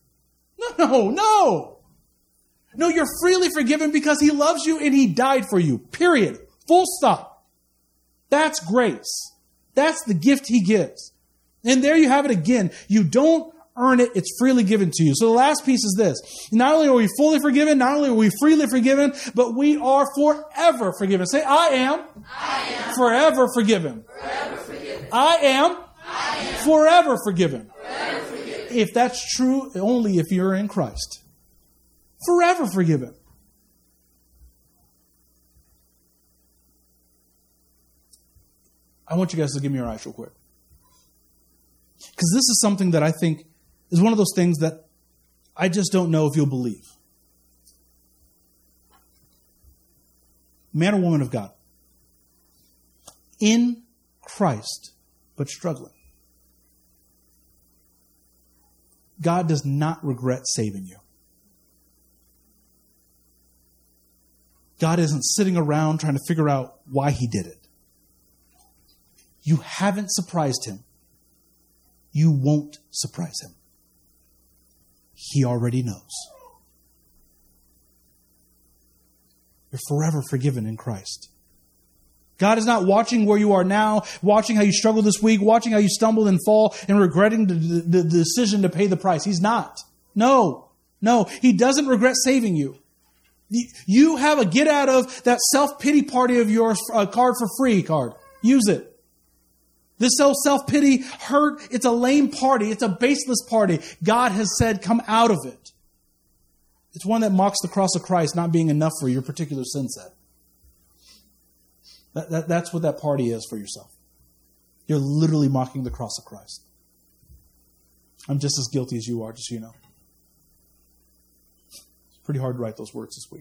Speaker 2: you're freely forgiven because he loves you and he died for you. Period. Full stop. That's grace. That's the gift he gives. And there you have it again. You don't earn it. It's freely given to you. So the last piece is this. Not only are we fully forgiven, not only are we freely forgiven, but we are forever forgiven. Say, I am forever forgiven. I am forever forgiven. If that's true, only if you're in Christ. Forever forgiven. I want you guys to give me your eyes real quick. Because this is something that I think is one of those things that I just don't know if you'll believe. Man or woman of God. In Christ, but struggling. God does not regret saving you. God isn't sitting around trying to figure out why He did it. You haven't surprised Him. You won't surprise Him. He already knows. You're forever forgiven in Christ. God is not watching where you are now, watching how you struggle this week, watching how you stumble and fall, and regretting the decision to pay the price. He's not. No. He doesn't regret saving you. You have a get out of that self-pity party of yours card for free card. Use it. This self-pity hurt, it's a lame party. It's a baseless party. God has said, come out of it. It's one that mocks the cross of Christ not being enough for your particular sin set. That's what that party is for yourself. You're literally mocking the cross of Christ. I'm just as guilty as you are, just so you know. It's pretty hard to write those words this week.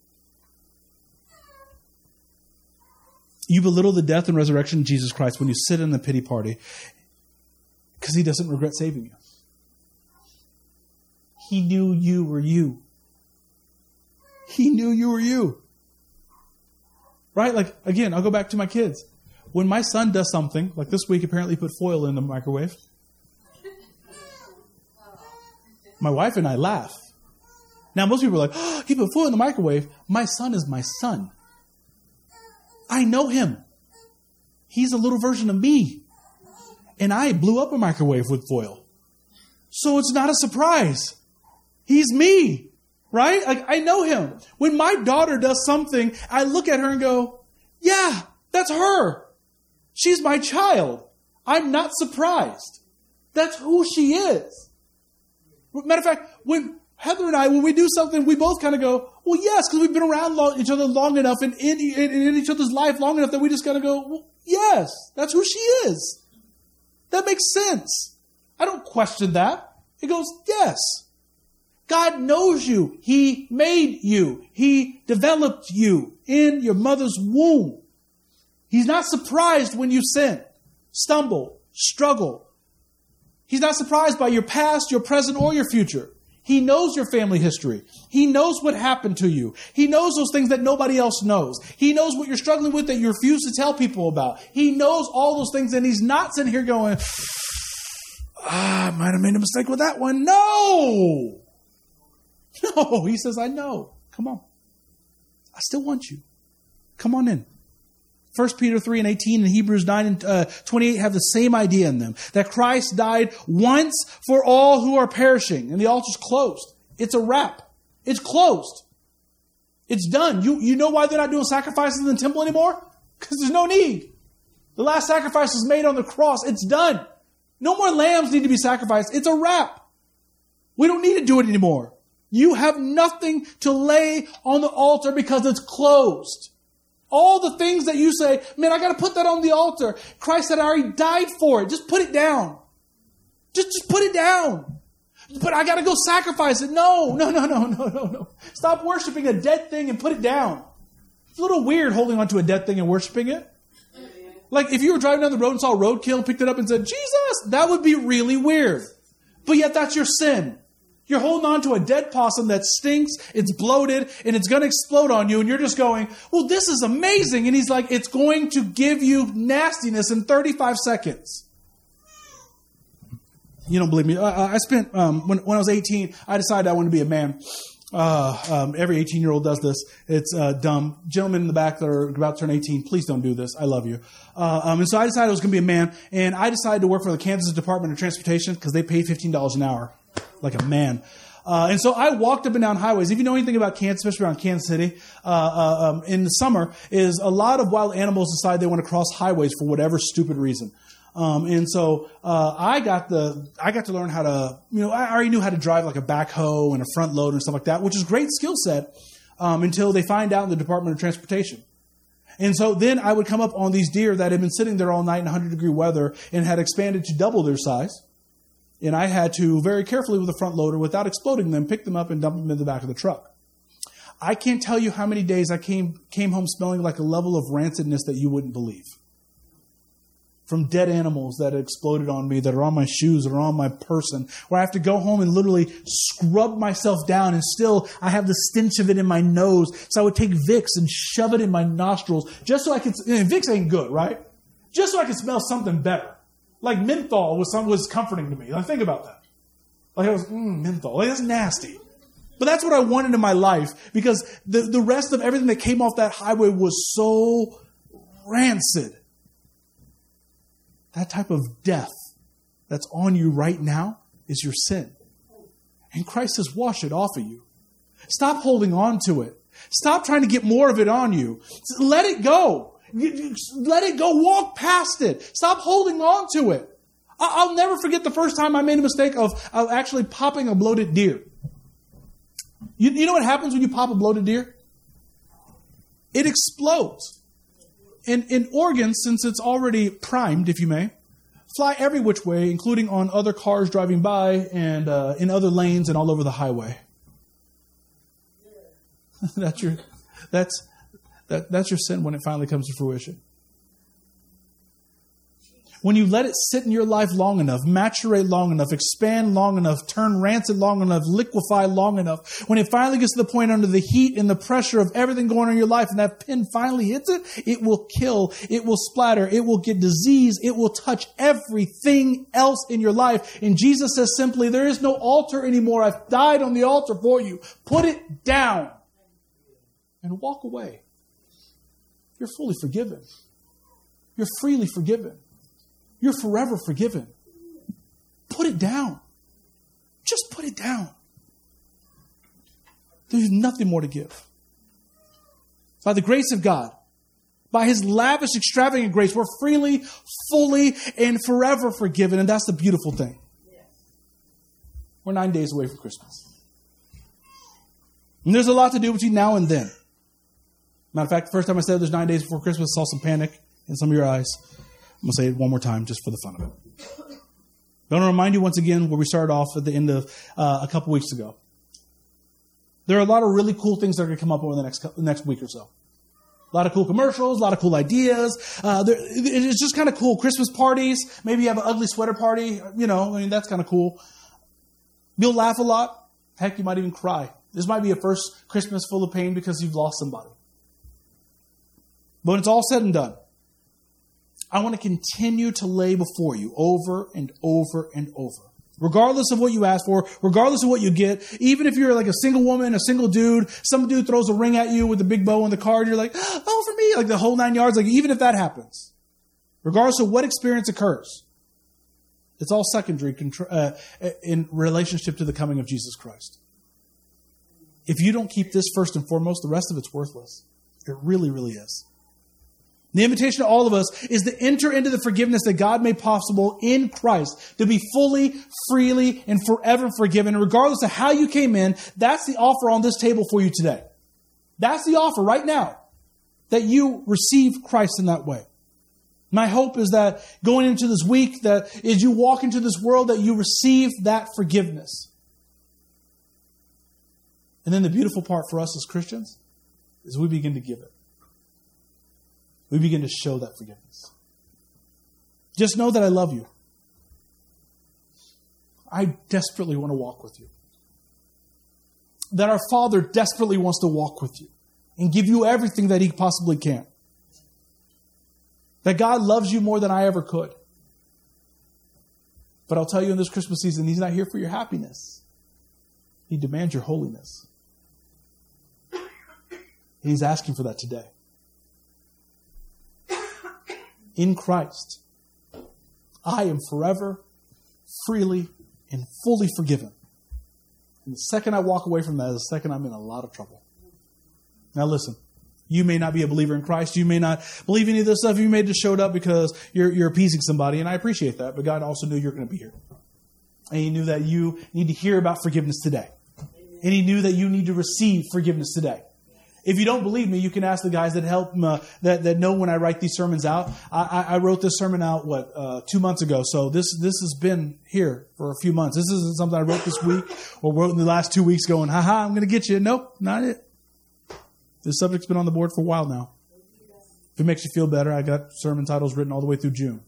Speaker 2: You belittle the death and resurrection of Jesus Christ when you sit in the pity party because He doesn't regret saving you. He knew you were you. He knew you were you. Right? Like, again, I'll go back to my kids. When my son does something, like this week apparently he put foil in the microwave, my wife and I laugh. Now, most people are like, oh, he put foil in the microwave. My son is my son. I know him. He's a little version of me. And I blew up a microwave with foil. So it's not a surprise. He's me. Right? Like, I know him. When my daughter does something, I look at her and go, yeah, that's her. She's my child. I'm not surprised. That's who she is. Matter of fact, when Heather and I, when we do something, we both kind of go, well, yes, because we've been around each other long enough and in each other's life long enough that we just got to go, well, yes, that's who she is. That makes sense. I don't question that. It goes, yes. God knows you. He made you. He developed you in your mother's womb. He's not surprised when you sin, stumble, struggle. He's not surprised by your past, your present, or your future. He knows your family history. He knows what happened to you. He knows those things that nobody else knows. He knows what you're struggling with that you refuse to tell people about. He knows all those things, and He's not sitting here going, I might have made a mistake with that one. No! No, He says, I know. Come on. I still want you. Come on in. 1 Peter 3 and 18 and Hebrews 9 and 28 have the same idea in them. That Christ died once for all who are perishing. And the altar's closed. It's a wrap. It's closed. It's done. You know why they're not doing sacrifices in the temple anymore? Because there's no need. The last sacrifice was made on the cross. It's done. No more lambs need to be sacrificed. It's a wrap. We don't need to do it anymore. You have nothing to lay on the altar because it's closed. All the things that you say, man, I got to put that on the altar. Christ said, I already died for it. Just put it down. Just put it down. But I got to go sacrifice it. No. Stop worshiping a dead thing and put it down. It's a little weird holding onto a dead thing and worshiping it. Like if you were driving down the road and saw a roadkill and picked it up and said, Jesus, that would be really weird. But yet that's your sin. You're holding on to a dead possum that stinks, it's bloated, and it's going to explode on you, and you're just going, well, this is amazing. And He's like, it's going to give you nastiness in 35 seconds. You don't believe me. I spent, when I was 18, I decided I wanted to be a man. Every 18-year-old does this. It's dumb. Gentlemen in the back that are about to turn 18, please don't do this. I love you. And so I decided I was going to be a man, and I decided to work for the Kansas Department of Transportation because they pay $15 an hour, like a man. And so I walked up and down highways. If you know anything about Kansas, especially around Kansas City, in the summer, is a lot of wild animals decide they want to cross highways for whatever stupid reason. And so I got to learn how to, I already knew how to drive like a backhoe and a front loader and stuff like that, which is a great skill set until they find out in the Department of Transportation. And so then I would come up on these deer that had been sitting there all night in 100-degree weather and had expanded to double their size. And I had to very carefully with a front loader, without exploding them, pick them up and dump them in the back of the truck. I can't tell you how many days I came home smelling like a level of rancidness that you wouldn't believe. From dead animals that had exploded on me, that are on my shoes or on my person, where I have to go home and literally scrub myself down, and still I have the stench of it in my nose. So I would take Vicks and shove it in my nostrils just so I could. Vicks ain't good, right? Just so I could smell something better. Like menthol was comforting to me. Like, think about that. Like I was menthol. Like, that's nasty. But that's what I wanted in my life, because the rest of everything that came off that highway was so rancid. That type of death that's on you right now is your sin. And Christ says, wash it off of you. Stop holding on to it. Stop trying to get more of it on you. Let it go. Let it go. Walk past it. Stop holding on to it. I'll never forget the first time I made a mistake of actually popping a bloated deer. You know what happens when you pop a bloated deer? It explodes. And organs, since it's already primed, if you may, fly every which way, including on other cars driving by and in other lanes and all over the highway. That's your sin when it finally comes to fruition. When you let it sit in your life long enough, maturate long enough, expand long enough, turn rancid long enough, liquefy long enough, when it finally gets to the point under the heat and the pressure of everything going on in your life, and that pin finally hits it, it will kill, it will splatter, it will get disease, it will touch everything else in your life. And Jesus says simply, there is no altar anymore. I've died on the altar for you. Put it down and walk away. You're fully forgiven. You're freely forgiven. You're forever forgiven. Put it down. Just put it down. There's nothing more to give. By the grace of God, by His lavish, extravagant grace, we're freely, fully, and forever forgiven. And that's the beautiful thing. We're 9 days away from Christmas. And there's a lot to do between now and then. Matter of fact, the first time I said there's 9 days before Christmas, I saw some panic in some of your eyes. I'm going to say it one more time just for the fun of it. I want to remind you once again where we started off at the end of a couple weeks ago. There are a lot of really cool things that are going to come up over the next week or so. A lot of cool commercials, a lot of cool ideas. It's just kind of cool. Christmas parties. Maybe you have an ugly sweater party. That's kind of cool. You'll laugh a lot. Heck, you might even cry. This might be your first Christmas full of pain because you've lost somebody. But when it's all said and done, I want to continue to lay before you over and over and over. Regardless of what you ask for, regardless of what you get, even if you're like a single woman, a single dude, some dude throws a ring at you with a big bow on the card, you're like, oh, for me, like the whole 9 yards, like even if that happens, regardless of what experience occurs, it's all secondary in relationship to the coming of Jesus Christ. If you don't keep this first and foremost, the rest of it's worthless. It really, really is. The invitation to all of us is to enter into the forgiveness that God made possible in Christ, to be fully, freely, and forever forgiven. And regardless of how you came in, that's the offer on this table for you today. That's the offer right now, that you receive Christ in that way. My hope is that going into this week, that as you walk into this world, that you receive that forgiveness. And then the beautiful part for us as Christians is we begin to give it. We begin to show that forgiveness. Just know that I love you. I desperately want to walk with you. That our Father desperately wants to walk with you and give you everything that He possibly can. That God loves you more than I ever could. But I'll tell you in this Christmas season, He's not here for your happiness. He demands your holiness. And he's asking for that today. In Christ, I am forever, freely, and fully forgiven. And the second I walk away from that is the second I'm in a lot of trouble. Now listen, you may not be a believer in Christ. You may not believe any of this stuff. You may just showed up because you're appeasing somebody, and I appreciate that. But God also knew you're going to be here. And He knew that you need to hear about forgiveness today. And He knew that you need to receive forgiveness today. If you don't believe me, you can ask the guys that help that know when I write these sermons out. I wrote this sermon out 2 months ago, so this has been here for a few months. This isn't something I wrote this week or wrote in the last 2 weeks going, I'm going to get you. Nope, not it. This subject's been on the board for a while now. If it makes you feel better, I got sermon titles written all the way through June.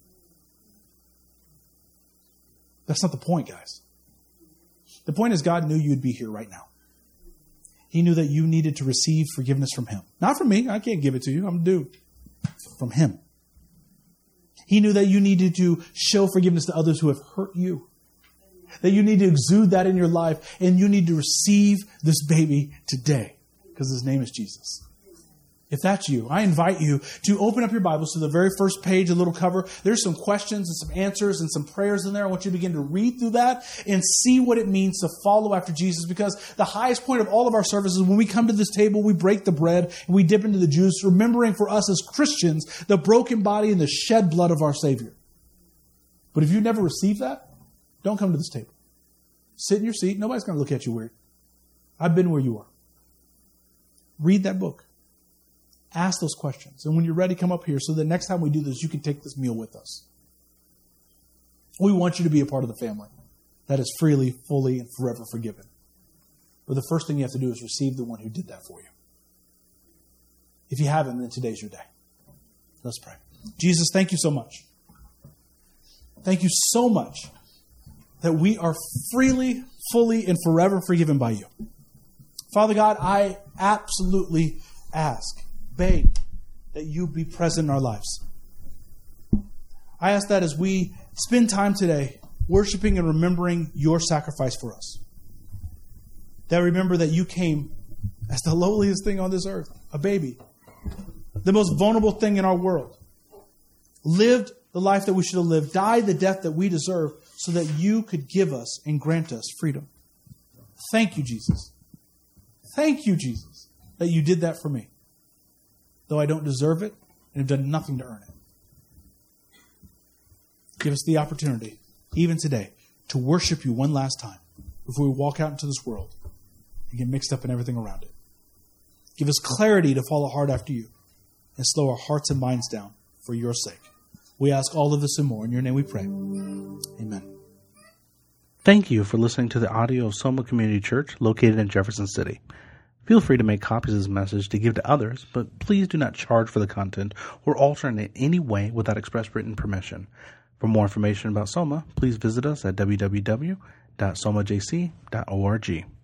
Speaker 2: That's not the point, guys. The point is God knew you'd be here right now. He knew that you needed to receive forgiveness from Him. Not from me. I can't give it to you. I'm due. From Him. He knew that you needed to show forgiveness to others who have hurt you. That you need to exude that in your life. And you need to receive this baby today. Because His name is Jesus. If that's you, I invite you to open up your Bibles to the very first page, a little cover. There's some questions and some answers and some prayers in there. I want you to begin to read through that and see what it means to follow after Jesus. Because the highest point of all of our services, when we come to this table, we break the bread and we dip into the juice, remembering for us as Christians the broken body and the shed blood of our Savior. But if you never received that, don't come to this table. Sit in your seat. Nobody's going to look at you weird. I've been where you are. Read that book. Ask those questions. And when you're ready, come up here so that next time we do this, you can take this meal with us. We want you to be a part of the family that is freely, fully, and forever forgiven. But the first thing you have to do is receive the one who did that for you. If you haven't, then today's your day. Let's pray. Jesus, thank you so much. Thank you so much that we are freely, fully, and forever forgiven by you. Father God, I absolutely ask, beg, that you be present in our lives. I ask that as we spend time today worshiping and remembering your sacrifice for us, that remember that you came as the lowliest thing on this earth, a baby, the most vulnerable thing in our world, lived the life that we should have lived, died the death that we deserve so that you could give us and grant us freedom. Thank you, Jesus. Thank you, Jesus, that you did that for me. Though I don't deserve it and have done nothing to earn it. Give us the opportunity, even today, to worship you one last time before we walk out into this world and get mixed up in everything around it. Give us clarity to follow hard after you and slow our hearts and minds down for your sake. We ask all of this and more. In your name we pray. Amen.
Speaker 1: Thank you for listening to the audio of Soma Community Church located in Jefferson City. Feel free to make copies of this message to give to others, but please do not charge for the content or alter it in any way without express written permission. For more information about Soma, please visit us at www.somajc.org.